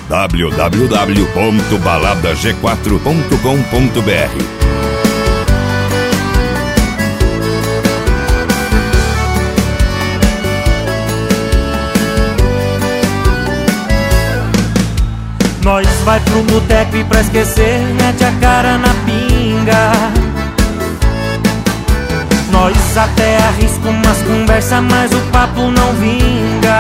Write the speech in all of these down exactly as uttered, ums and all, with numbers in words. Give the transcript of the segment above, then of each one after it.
w w w ponto balada g quatro ponto com ponto b r. Nós vai pro boteco e pra esquecer mete a cara na pinga. Nós até arrisca umas conversas, mas o papo não vinga.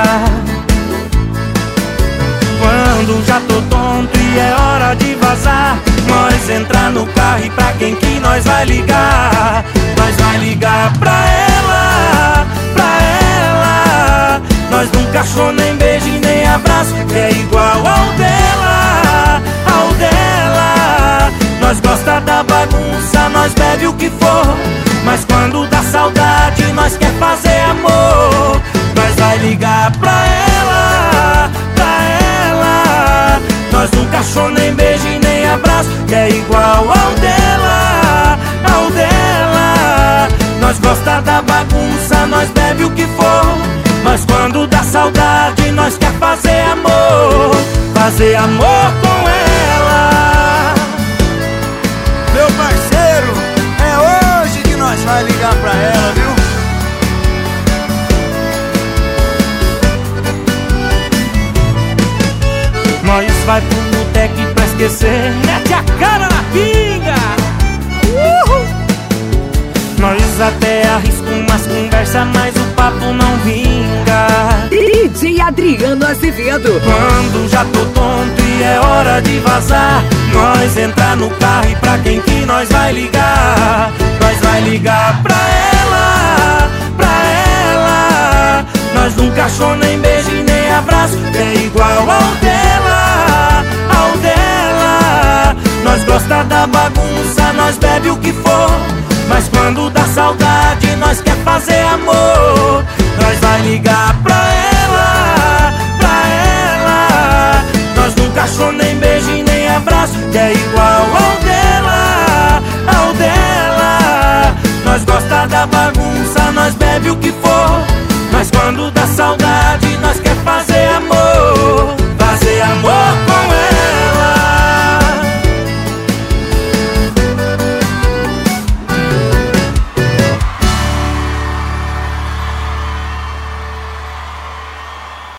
Quando já tô tonto e é hora de vazar, nós entra no carro e pra quem que nós vai ligar? Nós vai ligar pra ela, pra ela. Nós nunca achou nem beijo e nem abraço que é igual ao dela, ao dela. Nós gosta da bagunça, nós bebe o que for, mas quando dá saudade nós quer fazer amor. Nós vai ligar pra ela, pra ela. Nós nunca achou nem beijo e nem abraço que é igual ao dela, ao dela. Nós gosta da bagunça, nós bebe o que for, mas quando dá saudade nós quer fazer amor, fazer amor com ela. Meu parceiro, é hoje que nós vai ligar pra ela, viu? Nós vai pro boteco e pra esquecer mete a cara na pinga. Uhul. Nós até arrisca umas conversas, mas o papo não vinga. D J Adriano Azevedo. Quando já tô tonto e é hora de vazar, nós entra no carro e pra quem que nós vai ligar? Nós vai ligar pra ela, pra ela. Nós nunca achou nem beijo e nem abraço que é igual ao dela, ao dela. Nós gosta da bagunça, nós bebe o que for, mas quando dá saudade nós quer fazer amor. Nós vai ligar pra ela, pra ela. Nós nunca achou nem beijo e nem abraço que é igual ao dela, ao dela. Nós gosta da bagunça, nós bebe o que for, mas quando dá saudade nós quer fazer